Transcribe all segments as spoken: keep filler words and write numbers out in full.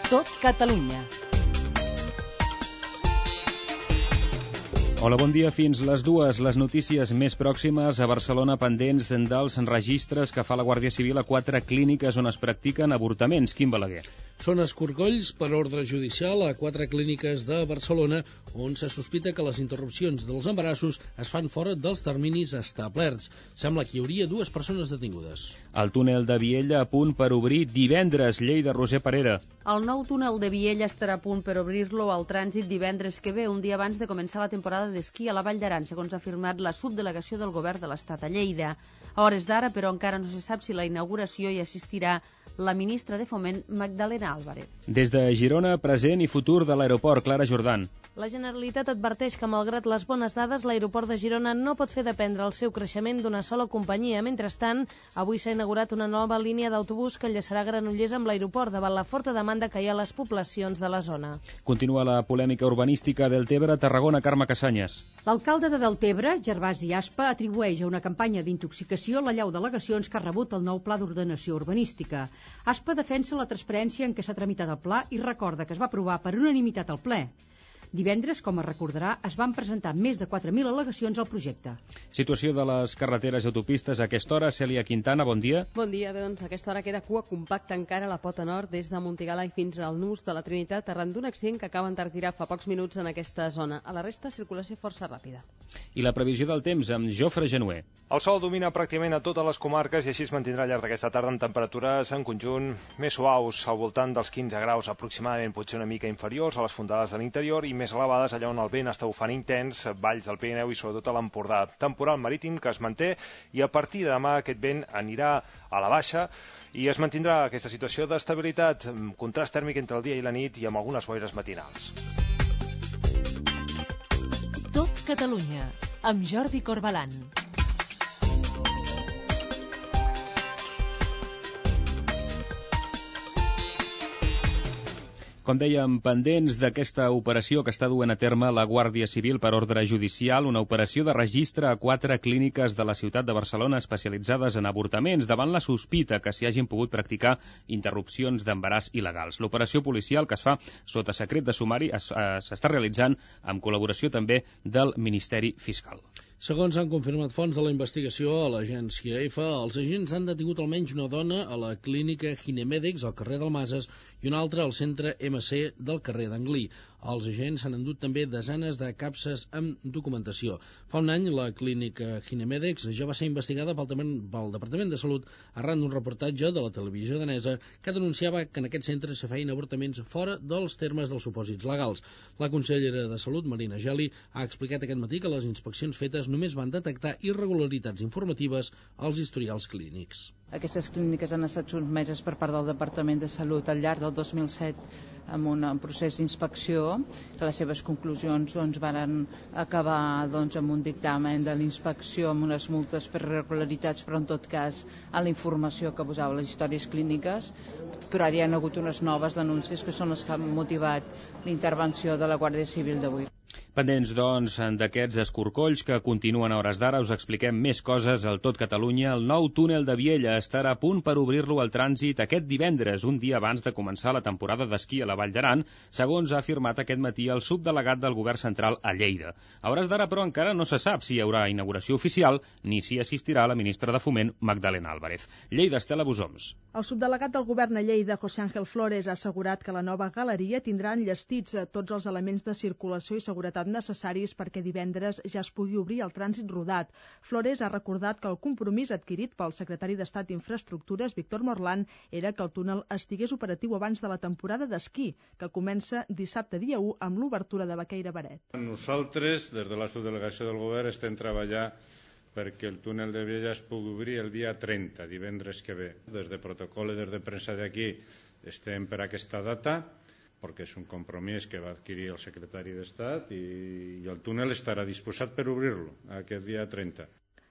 Tot Catalunya. Hola, bon dia. Fins les dues. Les notícies més pròximes a Barcelona pendents dels registres que fa la Guàrdia Civil a quatre clíniques on es practiquen avortaments. Quim Balaguer. Són escorcolls per ordre judicial a quatre clíniques de Barcelona on se sospita que les interrupcions dels embarassos es fan fora dels terminis establerts. Sembla que hi hauria dues persones detingudes. El túnel de Viella a punt per obrir divendres. Lleida, Roser Parera. El nou túnel de Viella estarà a punt per obrir-lo al trànsit divendres que ve, un dia abans de començar la temporada d'esquí a la Vall d'Aran, segons ha afirmat la subdelegació del Govern de l'Estat a Lleida. A hores d'ara, però, encara no se sap si la inauguració hi assistirà la ministra de Foment, Magdalena Álvarez. Des de Girona, present i futur de l'aeroport, Clara Jordan. La Generalitat adverteix que, malgrat les bones dades, l'aeroport de Girona no pot fer dependre el seu creixement d'una sola companyia. Mentrestant, avui s'ha inaugurat una nova línia d'autobús que enllaçarà Granollers amb l'aeroport davant la forta demanda que hi ha a les poblacions de la zona. Continua la polèmica urbanística a Deltebre, Tarragona, Carme Cassanyes. L'alcalde de Deltebre, Gervasi Aspa, atribueix a una campanya d'intoxicació la llau d'al·legacions que ha rebut el nou Pla d'Ordenació Urbanística. Aspa defensa la transparència en què s'ha tramitat el pla i recorda que es va aprovar per unanimitat al ple. Divendres, com es recordarà, es van presentar més de quatre mil al·legacions al projecte. Situació de les carreteres i autopistes a aquesta hora. Cèlia Quintana, bon dia. Bon dia. Bé, doncs a aquesta hora queda cua compacta encara a la pota nord des de Montigala i fins al Nus de la Trinitat arran d'un accident que acaben de retirar fa pocs minuts en aquesta zona. A la resta, circulació força ràpida. I la previsió del temps amb Jofre Genuer. El sol domina pràcticament a totes les comarques i així es mantindrà al llarg d'aquesta tarda amb temperatures en conjunt més suaus, al voltant dels quinze graus aproximadament, potser una mica inferiors a les fondades de l'interior i més elevades allà on el vent està bufant intens, valls del Pirineu i sobretot a l'Empordà. Temporal marítim que es manté i a partir de demà aquest vent anirà a la baixa i es mantindrà aquesta situació d'estabilitat, contrast tèrmic entre el dia i la nit i amb algunes boires matinals. Tot Catalunya, amb Jordi Corbalan. Com dèiem, pendents d'aquesta operació que està duent a terme la Guàrdia Civil per ordre judicial, una operació de registre a quatre clíniques de la ciutat de Barcelona especialitzades en avortaments davant la sospita que s'hi hagin pogut practicar interrupcions d'embaràs il·legals. L'operació policial que es fa sota secret de sumari s'està realitzant amb col·laboració també del Ministeri Fiscal. Segons han confirmat fonts de la investigació a l'agència EFA, els agents han detingut almenys una dona a la clínica Ginemedex al carrer d'Almases i una altra al centre M C del carrer d'Anglí. Els agents han endut també desenes de capses amb documentació. Fa un any, la clínica Ginemedex ja va ser investigada pel, pel Departament de Salut arran d'un reportatge de la televisió danesa que denunciava que en aquest centre se feien avortaments fora dels termes dels supòsits legals. La consellera de Salut, Marina Geli, ha explicat aquest matí que les inspeccions fetes només van detectar irregularitats informatives als historials clínics. Aquestes clíniques han estat sotmeses per part del Departament de Salut al llarg del dos mil set amb un procés d'inspecció, que les seves conclusions doncs, van acabar doncs, amb un dictamen de l'inspecció amb unes multes per irregularitats, però en tot cas a la informació que posava les històries clíniques, però ara hi ha hagut unes noves denúncies que són les que han motivat l'intervenció de la Guàrdia Civil d'avui. Pendents, doncs, d'aquests escorcolls que continuen a hores d'ara, us expliquem més coses al Tot Catalunya. El nou túnel de Viella estarà a punt per obrir-lo al trànsit aquest divendres, un dia abans de començar la temporada d'esquí a la Vall d'Aran, segons ha afirmat aquest matí el subdelegat del Govern Central a Lleida. A hores d'ara, però, encara no se sap si hi haurà inauguració oficial ni si assistirà la ministra de Foment, Magdalena Álvarez. Lleida, Estela Busoms. El subdelegat del Govern a Lleida, José Ángel Flores, ha assegurat que la nova galeria tindrà enllestits tots els elements de circulació i seguretat necessaris perquè divendres ja es pugui obrir el trànsit rodat. Flores ha recordat que el compromís adquirit pel secretari d'Estat d'Infraestructures, Víctor Morland, era que el túnel estigués operatiu abans de la temporada d'esquí, que comença dissabte dia u amb l'obertura de Baqueira Baret. Nosaltres, des de la subdelegació del Govern, estem treballant perquè el túnel de Viella es pugui obrir el dia trenta, divendres que ve. Des de protocol i des de premsa d'aquí estem per aquesta data, perquè és un compromís que va adquirir el secretari d'Estat i, i el túnel estarà disposat per obrir-lo aquest dia trenta.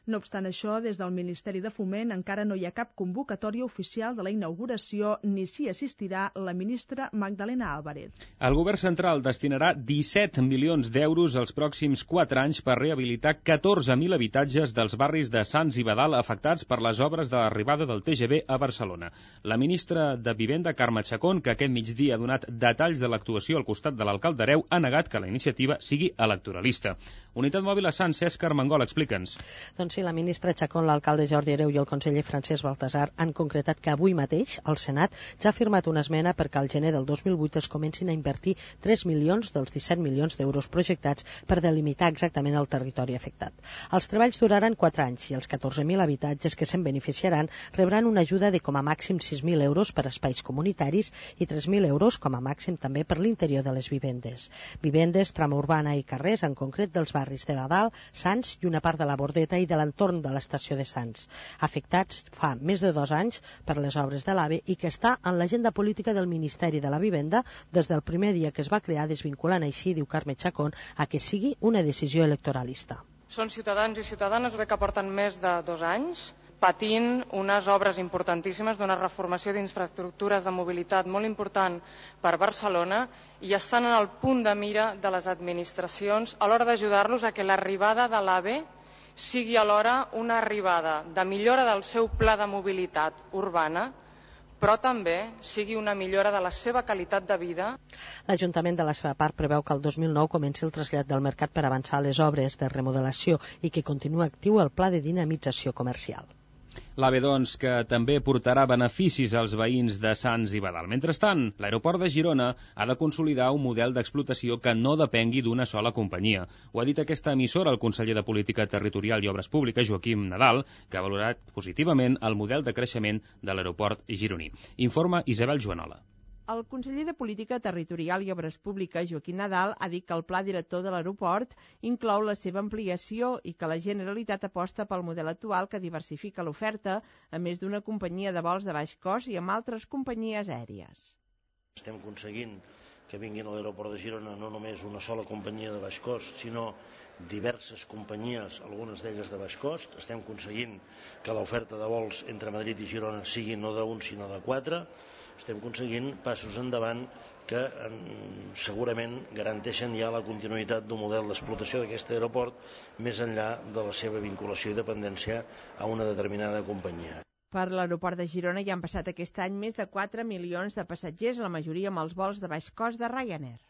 No obstant això, des del Ministeri de Foment encara no hi ha cap convocatòria oficial de la inauguració ni s'hi assistirà la ministra Magdalena Álvarez. El govern central destinarà disset milions d'euros els pròxims quatre anys per rehabilitar catorze mil habitatges dels barris de Sants i Badal afectats per les obres de l'arribada del T G V a Barcelona. La ministra de Vivenda, Carme Chacón, que aquest migdia ha donat detalls de l'actuació al costat de l'alcalde Hereu, ha negat que la iniciativa sigui electoralista. Unitat Mòbil a Sants, Cesc Armengol, explica'ns. Doncs sí, la ministra Chacón, l'alcalde Jordi Hereu i el conseller Francesc Baltasar han concretat que avui mateix el Senat ja ha firmat una esmena perquè al gener del dos mil vuit es comencin a invertir tres milions dels disset milions d'euros projectats per delimitar exactament el territori afectat. Els treballs duraran quatre anys i els catorze mil habitatges que se'n beneficiaran rebran una ajuda de com a màxim sis mil euros per espais comunitaris i tres mil euros com a màxim també per l'interior de les vivendes. Vivendes, trama urbana i carrers, en concret dels barris de Badal, Sants i una part de la Bordeta i de l'entorn de l'estació de Sants, afectats fa més de dos anys per les obres de l'AVE i que està en l'agenda política del Ministeri de la Vivenda des del primer dia que es va crear, desvinculant així, diu Carme Chacón, a que sigui una decisió electoralista. Són ciutadans i ciutadanes que porten més de dos anys patint unes obres importantíssimes d'una reformació d'infraestructures de mobilitat molt important per Barcelona i estan en el punt de mira de les administracions a l'hora d'ajudar-los a que l'arribada de l'AVE sigui alhora una arribada de millora del seu pla de mobilitat urbana, però també sigui una millora de la seva qualitat de vida. L'Ajuntament de la seva part preveu que el dos mil nou comenci el trasllat del mercat per avançar les obres de remodelació i que continua actiu el pla de dinamització comercial. L'AVE, doncs, que també portarà beneficis als veïns de Sants i Badal. Mentrestant, l'aeroport de Girona ha de consolidar un model d'explotació que no depengui d'una sola companyia. Ho ha dit aquesta emissora el conseller de Política Territorial i Obres Públiques, Joaquim Nadal, que ha valorat positivament el model de creixement de l'aeroport gironí. Informa Isabel Joanola. El conseller de Política Territorial i Obres Públiques, Joaquim Nadal, ha dit que el pla director de l'aeroport inclou la seva ampliació i que la Generalitat aposta pel model actual que diversifica l'oferta a més d'una companyia de vols de baix cost i amb altres companyies aèries. Estem aconseguint que vinguin a l'aeroport de Girona no només una sola companyia de baix cost, sinó diverses companyies, algunes d'elles de baix cost. Estem aconseguint que l'oferta de vols entre Madrid i Girona sigui no d'un sinó de quatre. Estem aconseguint passos endavant que segurament garanteixen ja la continuïtat d'un model d'explotació d'aquest aeroport més enllà de la seva vinculació i dependència a una determinada companyia. Per l'aeroport de Girona hi han passat aquest any més de quatre milions de passatgers, la majoria amb els vols de baix cost de Ryanair.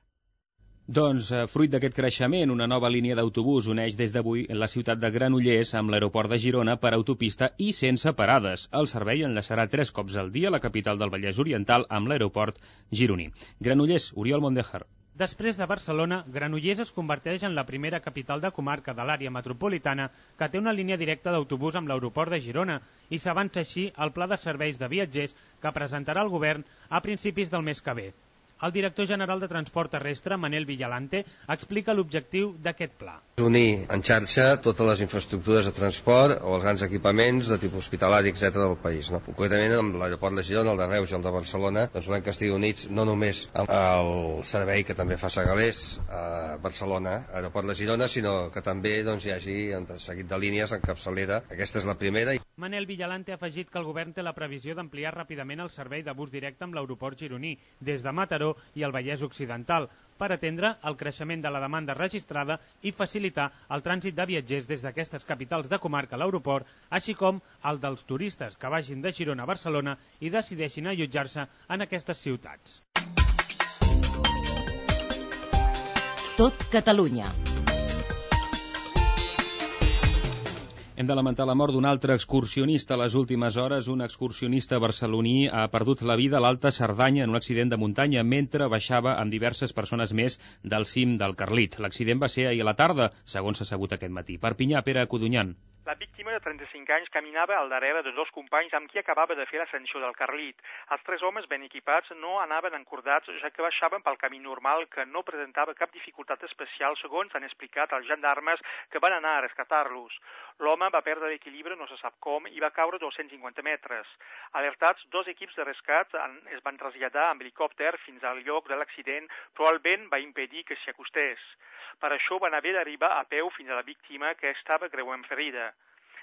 Doncs, fruit d'aquest creixement, una nova línia d'autobús uneix des d'avui la ciutat de Granollers amb l'aeroport de Girona per autopista i sense parades. El servei enllaçarà tres cops al dia la capital del Vallès Oriental amb l'aeroport gironí. Granollers, Oriol Mondejar. Després de Barcelona, Granollers es converteix en la primera capital de comarca de l'àrea metropolitana que té una línia directa d'autobús amb l'aeroport de Girona i s'avança així el pla de serveis de viatgers que presentarà el govern a principis del mes que ve. El director general de Transport Terrestre, Manel Villalante, explica l'objectiu d'aquest pla. Unir en xarxa totes les infraestructures de transport o els grans equipaments de tipus hospitalari, etcètera del país. No? Concretament amb l'aeroport de Girona, el de Reus i el de Barcelona, doncs volem que estiguin units no només amb el servei que també fa Segalers a Barcelona, aeroport de Girona, sinó que també doncs, hi hagi un seguit de línies en capçalera. Aquesta és la primera. Manel Villalante ha afegit que el govern té la previsió d'ampliar ràpidament el servei de bus directe amb l'aeroport gironí, des de Mataró i el Vallès Occidental, per atendre el creixement de la demanda registrada i facilitar el trànsit de viatgers des d'aquestes capitals de comarca a l'aeroport, així com el dels turistes que vagin de Girona a Barcelona i decideixin allotjar-se en aquestes ciutats. Tot Catalunya. Hem de lamentar la mort d'un altre excursionista. A les últimes hores, un excursionista barceloní ha perdut la vida a l'Alta Cerdanya en un accident de muntanya mentre baixava amb diverses persones més del cim del Carlit. L'accident va ser ahir a la tarda, segons s'ha sabut aquest matí. Perpinyà, Pere Codunyan. La víctima de trenta-cinc anys caminava al darrere de dos companys amb qui acabava de fer l'ascensió del Carlit. Els tres homes ben equipats no anaven encordats, ja que baixaven pel camí normal que no presentava cap dificultat especial, segons han explicat els gendarmes que van anar a rescatar-los. L'home va perdre l'equilibri no se sap com i va caure dos-cents cinquanta metres. Alertats, dos equips de rescat es van traslladar amb helicòpter fins al lloc de l'accident, però el vent va impedir que s'hi acostés. Per això van haver d'arribar a peu fins a la víctima, que estava greument ferida.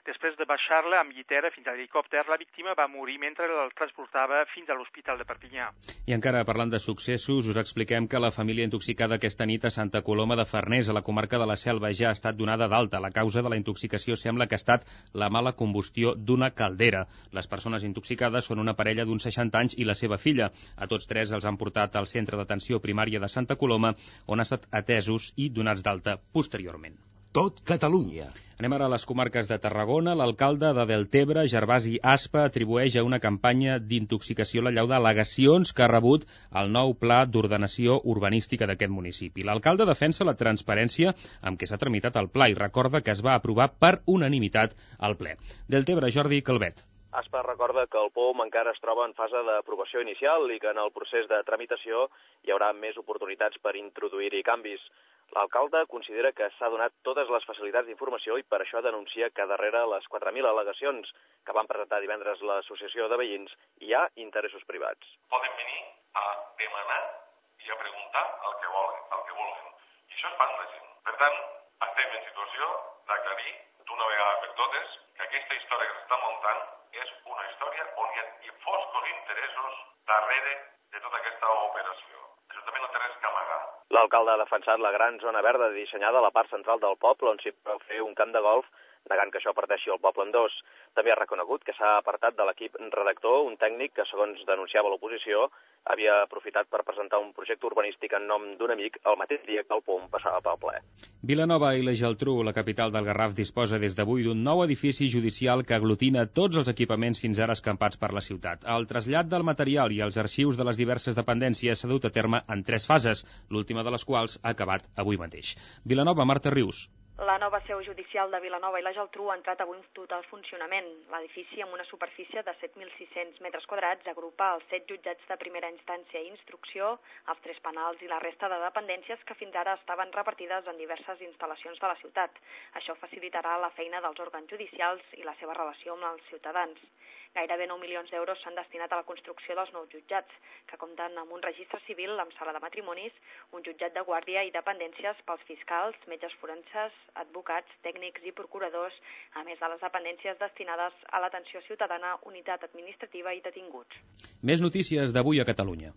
Després de baixar-la amb llitera fins a l'helicòpter, la víctima va morir mentre el transportava fins a l'Hospital de Perpinyà. I encara parlant de successos, us expliquem que la família intoxicada aquesta nit a Santa Coloma de Farners, a la comarca de la Selva, ja ha estat donada d'alta. La causa de la intoxicació sembla que ha estat la mala combustió d'una caldera. Les persones intoxicades són una parella d'uns seixanta anys i la seva filla. A tots tres els han portat al centre d'atenció primària de Santa Coloma, on han estat atesos i donats d'alta posteriorment. Tot Catalunya. Anem ara a les comarques de Tarragona. L'alcalde de Deltebre, Gervasi Aspa, atribueix a una campanya d'intoxicació la llau d'al·legacions que ha rebut el nou pla d'ordenació urbanística d'aquest municipi. L'alcalde defensa la transparència amb què s'ha tramitat el pla i recorda que es va aprovar per unanimitat al ple. Deltebre, Jordi Calvet. Aspa recorda que el P O M encara es troba en fase d'aprovació inicial i que en el procés de tramitació hi haurà més oportunitats per introduir-hi canvis. L'alcalde considera que s'ha donat totes les facilitats d'informació i per això denuncia que darrere les quatre mil al·legacions que van presentar divendres l'associació de veïns hi ha interessos privats. Poden venir a demanar i a preguntar el que volen, el que volen. I això es fa amb la gent. Per tant, estem en situació d'aclarir d'una vegada per totes que aquesta història que s'està muntant és una història on hi ha foscos interessos darrere de tota aquesta operació. L'Ajuntament no té res que amagar. L'alcalde ha defensat la gran zona verda dissenyada a la part central del poble on s'hi pot fer un camp de golf, negant que això parteixi el poble en dos. També ha reconegut que s'ha apartat de l'equip redactor un tècnic que, segons denunciava l'oposició, havia aprofitat per presentar un projecte urbanístic en nom d'un amic el mateix dia que el P O M passava pel ple. Vilanova i la Geltrú, la capital del Garraf, disposa des d'avui d'un nou edifici judicial que aglutina tots els equipaments fins ara escampats per la ciutat. El trasllat del material i els arxius de les diverses dependències s'ha dut a terme en tres fases, l'última de les quals ha acabat avui mateix. Vilanova, Marta Rius. La nova seu judicial de Vilanova i la Geltrú ha entrat avui en total funcionament. L'edifici, amb una superfície de set mil sis-cents metres quadrats, agrupa els set jutjats de primera instància i instrucció, els tres penals i la resta de dependències que fins ara estaven repartides en diverses instal·lacions de la ciutat. Això facilitarà la feina dels òrgans judicials i la seva relació amb els ciutadans. Gairebé nou milions d'euros s'han destinat a la construcció dels nous jutjats, que compten amb un registre civil, amb sala de matrimonis, un jutjat de guàrdia i dependències pels fiscals, metges forenses, advocats, tècnics i procuradors, a més de les dependències destinades a l'atenció ciutadana, unitat administrativa i detinguts. Més notícies d'avui a Catalunya.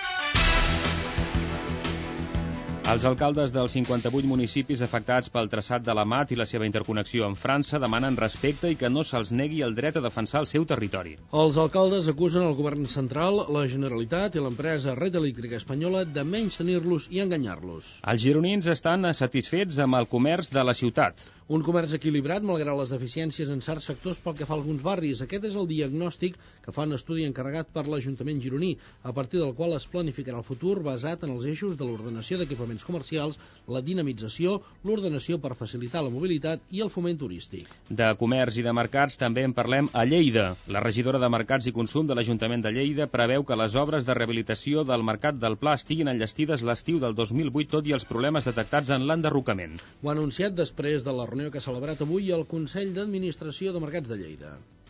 Els alcaldes dels cinquanta-vuit municipis afectats pel traçat de la Mat i la seva interconnexió amb França demanen respecte i que no se'ls negui el dret a defensar el seu territori. Els alcaldes acusen el govern central, la Generalitat i l'empresa Red Eléctrica Espanyola de menys tenir-los i enganyar-los. Els gironins estan satisfets amb el comerç de la ciutat. Un comerç equilibrat malgrat les deficiències en certs sectors pel que fa a alguns barris. Aquest és el diagnòstic que fa un estudi encarregat per l'Ajuntament gironí, a partir del qual es planificarà el futur basat en els eixos de l'ordenació d'equipaments comercials, la dinamització, l'ordenació per facilitar la mobilitat i el foment turístic. De comerç i de mercats també en parlem a Lleida. La regidora de Mercats i Consum de l'Ajuntament de Lleida preveu que les obres de rehabilitació del Mercat del Pla estiguin enllestides l'estiu del dos mil vuit, tot i els problemes detectats en l'enderrocament. Ho ha anunciat després de la reunió que ha celebrat avui el Consell d'Administració de Mercats de Lleida.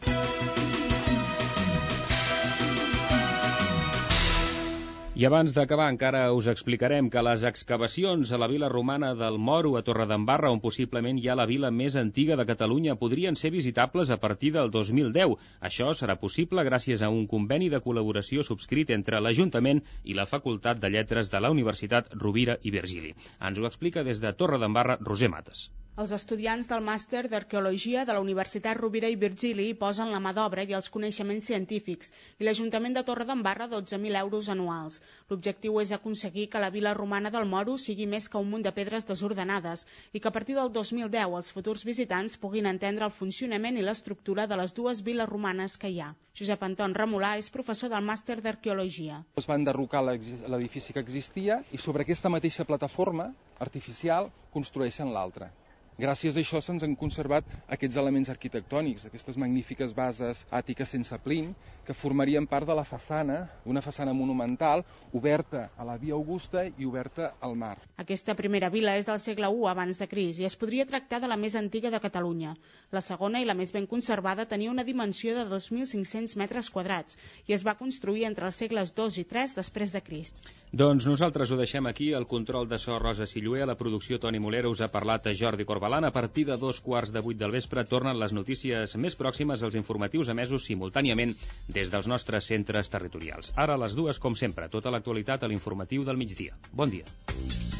I abans d'acabar encara us explicarem que les excavacions a la vila romana del Moro a Torredembarra, on possiblement hi ha la vila més antiga de Catalunya, podrien ser visitables a partir del dos mil deu. Això serà possible gràcies a un conveni de col·laboració subscrit entre l'Ajuntament i la Facultat de Lletres de la Universitat Rovira i Virgili. Ens ho explica des de Torredembarra Roser Mates. Els estudiants del màster d'Arqueologia de la Universitat Rovira i Virgili posen la mà d'obra i els coneixements científics i l'Ajuntament de Torredembarra dotze mil euros anuals. L'objectiu és aconseguir que la vila romana del Moro sigui més que un munt de pedres desordenades i que a partir del dos mil deu els futurs visitants puguin entendre el funcionament i l'estructura de les dues viles romanes que hi ha. Josep Anton Remolà és professor del màster d'Arqueologia. Es va enderrocar l'edifici que existia i sobre aquesta mateixa plataforma artificial construeixen l'altra. Gràcies a això se'ns han conservat aquests elements arquitectònics, aquestes magnífiques bases àtiques sense plin, que formarien part de la façana, una façana monumental, oberta a la Via Augusta i oberta al mar. Aquesta primera vila és del segle u abans de Crist i es podria tractar de la més antiga de Catalunya. La segona i la més ben conservada tenia una dimensió de dos mil cinc-cents metres quadrats i es va construir entre els segles dos i tres després de Crist. Doncs nosaltres ho deixem aquí. El control de so Rosa Sillué, a la producció Toni Molero, us ha parlat a Jordi Corbalà. Corbalan. A partir de dos quarts de vuit del vespre tornen les notícies més pròximes als informatius emesos simultàniament des dels nostres centres territorials. Ara a les dues, com sempre, tota l'actualitat a l'informatiu del migdia. Bon dia.